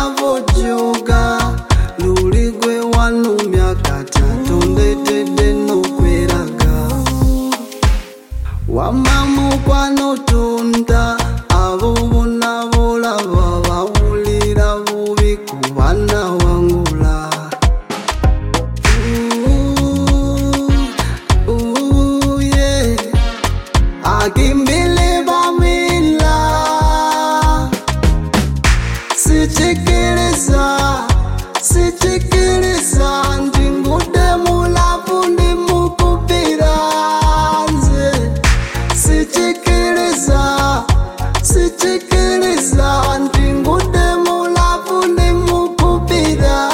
mulavojoga luligwe wanu myaka tatu ndetedde nokweraga wamamu kwanotunda abo bonna bolaba bawulira bubi kubana wangula yeah. I can't believe I'm in love. Sichikiriza ndingude mulapu ndimukupiranze. Sichikiriza ndingude mulapu ndimukupira.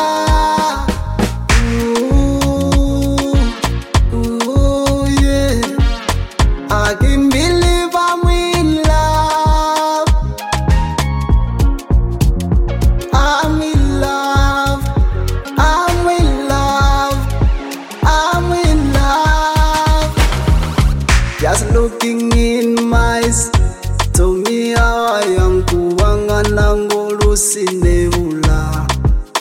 Yeah. I can't believe I'm in love. I'm in love. I'm in love. I'm in love. Just looking in my eyes told me how I am kuwangana ngolusinebula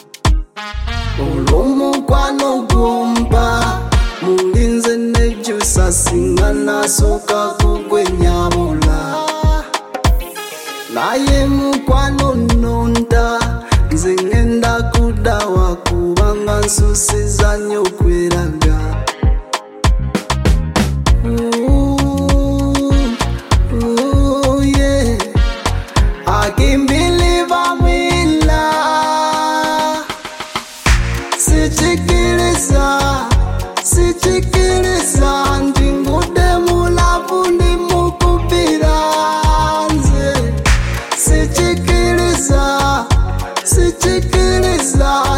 olumukwano gumba mulinze nejusa singa nasoka kugwenyabula naye mukwano nonda nze ngenda kudawa kubanga nsusiza nnyo okweraga yeah. I can't believe I'm in love. Sichikiriza ndingude mulapu ndimukupiranze. Sichikiriza